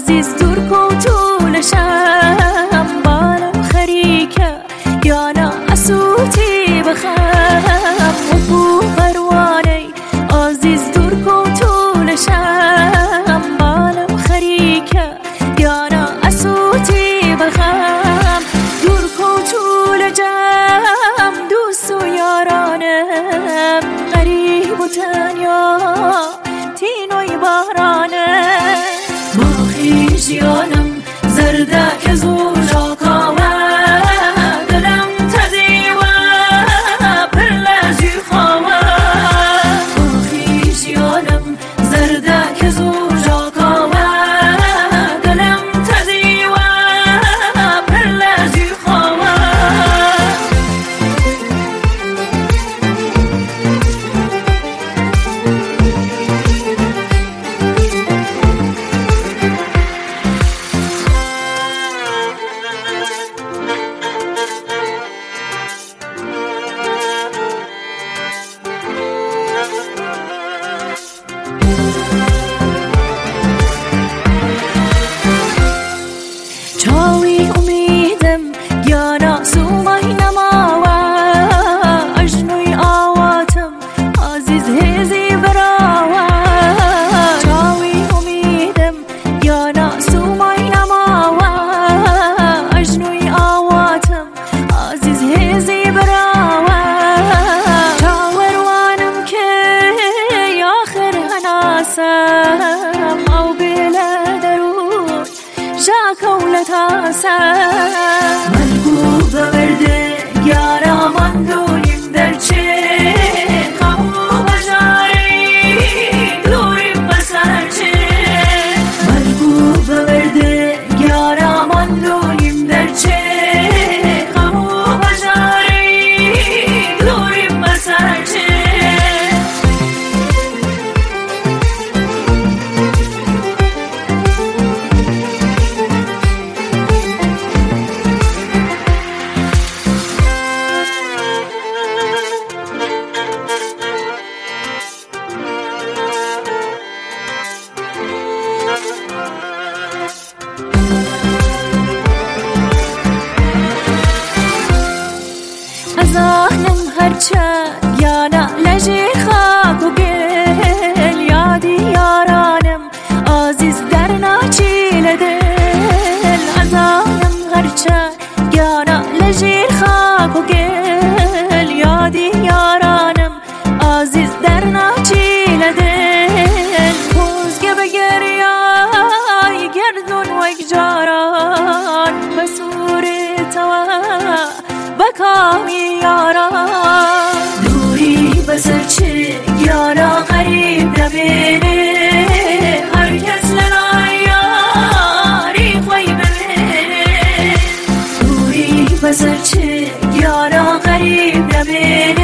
عزیز دور کن طولشم بالم خریکه یا نه اسوتی بخم و پروانه عزیز دور کن طولشم بالم خریکه یا نه اسوتی بخم دور کن طول جم دوست و یارانم غریب و تنیا تینوی بارانه ماهی جیانم زرده که زوجا کامه دلم تزیوه پر لجی خواه ماهی جیانم زرده که زوجا کامه دلم تزیوه پر لجی خواه چاوی امیدم یا ناسومای نماوه اجنوی آواتم عزیز هزی براوه چاوی امیدم یا ناسومای نماوه اجنوی آواتم عزیز هزی براوه چاوروانم که آخر هناسم او بلدرون جاکولتاسم ملگو بورده یارا من دوریم در چه خمو بجاری دوریم بسر چه ملگو بورده یارا من دوریم در چه خمو بجاری دوریم بسر چه ذهنم هرچه یا نه لجی خاک و گل یادی یارانم عزیز در ناچیل دل ذهنم هرچه یا نه لجی خاک و گل یادی یارانم عزیز در ناچیل دل خوزگه بگریای گردون و اگجاران بسور توا بکامی یارا دوری بسر چه یارا غریب نبینه هر کس لنا یاری خوی ببینه دوری بسر چه یارا غریب نبینه